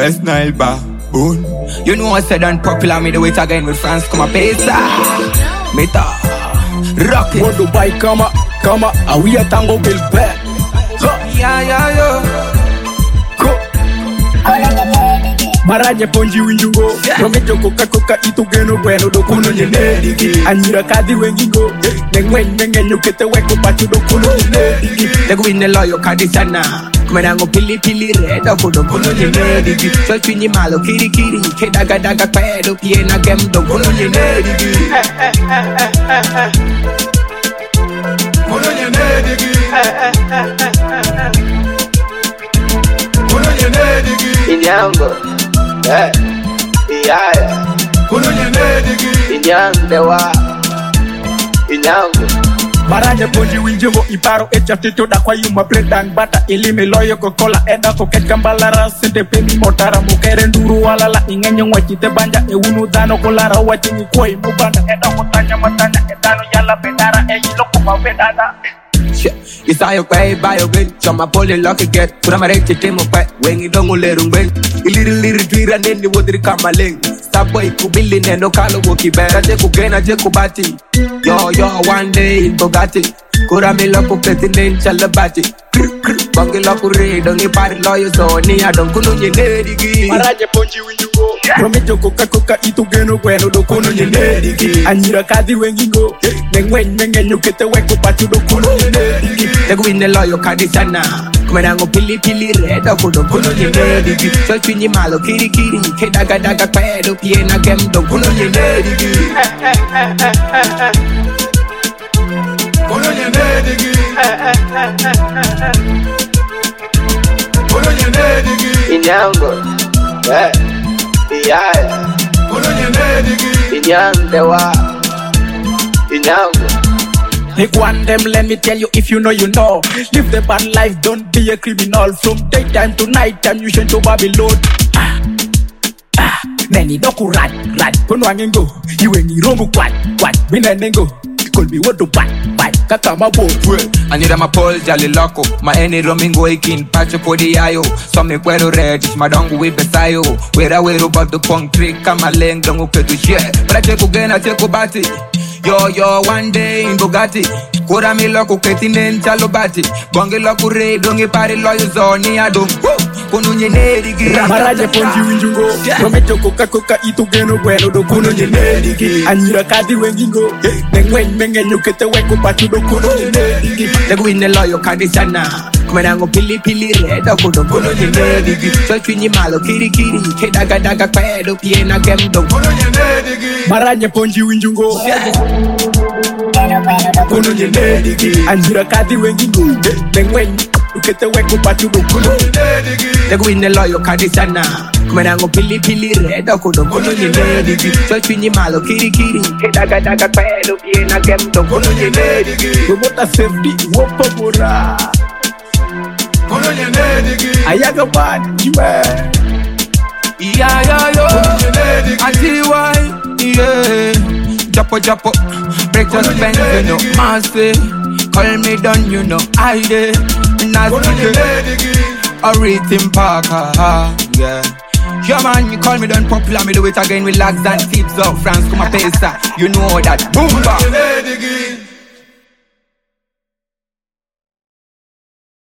West Nile baboon. You know I said unpopular, me do it again with France, come a pesa. Meta, rock it. What Dubai, come we a tango bill back. Yeah. Go. Maraje ponji winjungo Romejo koka itu geno bueno do kuno nyedigi Anyira kadi wengigo Nengwen nyukete weko pachu do kuno nyedigi Lego wine loyo kadi sana Kumenango pili red do kuno nyedigi So chini malo kiri Kedaga pedo piena gem do kuno nyedigi Kuno nyedigi Kuno nyedigi Inyango yeah. Kuno nyedigi Inyandewa Inyango Maraje ponji winjungo iparo echatito da kwa yuma bledang bata ilime loyo kokola eda koket kambalara sente pemi motara mukere nduru walala ingenyo mwachite banja unu dano kolara wachini koi mubanda eda motanya edano yala bedara iloko mabedada You saw your way by your bin, so my poly lucky get. Put my right to them up, when you don't let them win. A little tweet and then the water come a link. Stop boy, Kubilin and no color walkie bear. I take again, I take Bati. Yo, one day in Bugatti. Kurame Loco Petting in Chalabati. Bungalow Kure, don't you party lawyers or near don't go on your nedigi. Maraje ponji winjugo. Romejo koka itu geno bueno do kuno nyedigi. Anyira kadi wengigo. Nengwen nyukete weko pachu do kuno nyedigi. Lego wine loyo kadi sana. Kumenango pili red do kuno nyedigi. So chini malo kiri Kedaga pedo piena gem do kuno nyedigi. Kuno nyedigi Kuno nyedigi Inyango Yeah Kuno nyedigi Inyandewa Inyango Make one them, let me tell you, if you know, you know. Live the bad life, don't be a criminal. From daytime to nighttime, you should to Babylon. Neni doku rat, kono angengo. You ain't wrong, what, minanengo. Call me what to buy, kaka mabo. I need my pole, jolly loco. My any romingo ikin, patch for the ayo. Some me quero red, my dongo with besayo. Where I wear about the punk trick, come a leng, don't go to share. But I take again, I take bati. Yo, one day in Bugatti. Kura mi loko ketinen chalobati. Bonge loko re, donge pari loyo zoni adom. Kuno nyedigi. Maraje ponji winjungo. Romejo koka itu geno bueno do kuno nyedigi. Anyira kadi wengigo. Nengwen nyukete weko pachu do kuno nyedigi. Lego wine loyo kadi sana. Kumenango pili red do kuno nyedigi. So chini malo kiri Kedaga pedo piena gem do kuno nyedigi. Maraje ponji winjungo. Kuno nyedigi. Anyira kadi wengigo. Nengwen nyukete weko pachu do kuno nyedigi. Lego wine loyo kadi sana. Kumenango pili red do kuno nyedigi. So chini malo kiri Kedaga pedo piena gem do kuno nyedigi. Kumota safety wopo bora. Kuno nyedigi. Ayaga bad, Yeah, yo. I see why, yeah. Japo, break your spend, you know. Massy, call me done, you know. I did, nasty, a rhythm parker, yeah. Yeah man, you call me done popular, me do it again with lags and tips of France, come a pesa. You know that, boom,